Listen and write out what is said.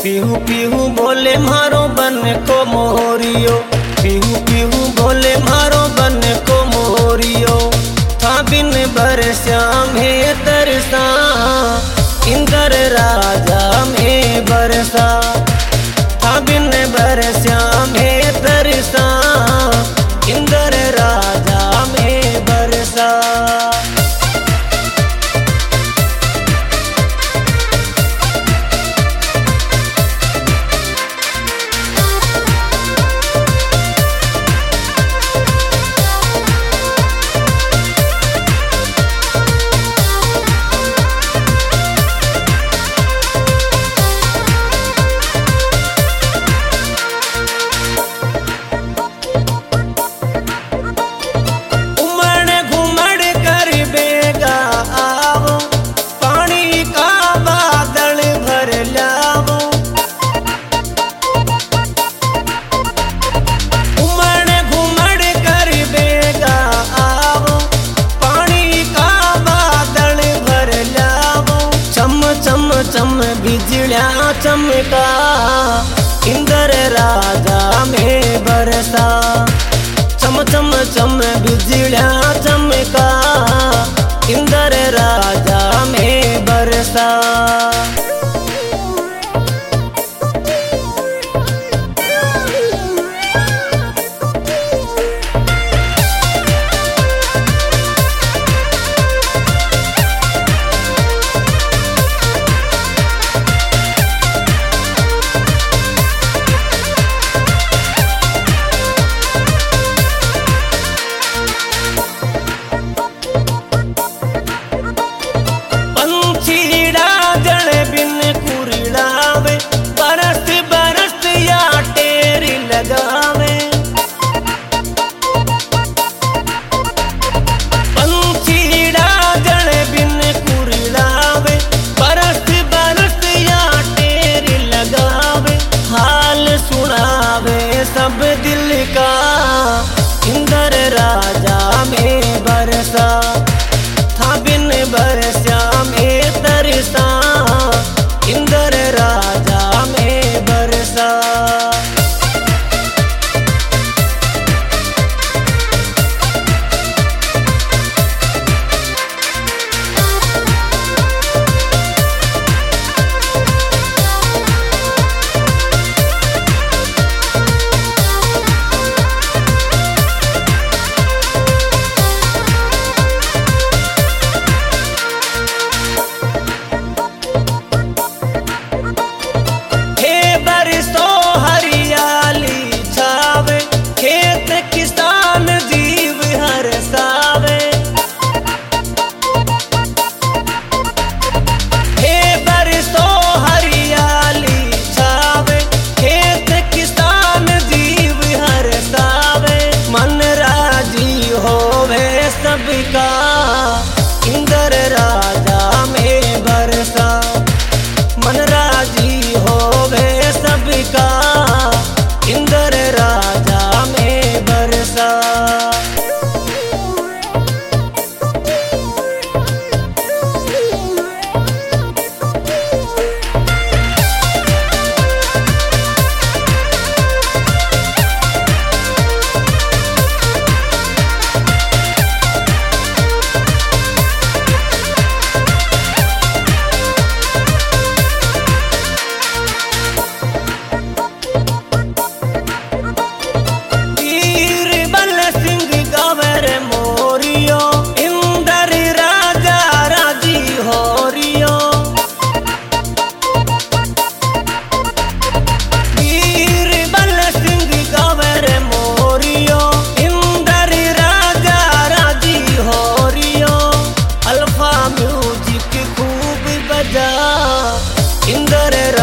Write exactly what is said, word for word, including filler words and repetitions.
पीहू पीहू बोले मारो बन को मोरियो, पीहू पीहू बोले मारो बन को मोरियो। था बिन बरस्या में तरसा, इंदर राजा में बरसा। था बिन बरस्या में तरसा, इंदर राजा में बरसा। चम बिजलिया चमका, इंदर राजा में बरसा। चम चम चम बिजलिया चमका, इंदर राजा में बरसा। सब दिल का इंदर राजा में बरसा। था बिन बरस्या में तरसा, इंदर राजा में बरसा। सबका इंदर राजा में बरसा, मन राजी होवे सबका इंदर राजा में बरसा। इंदर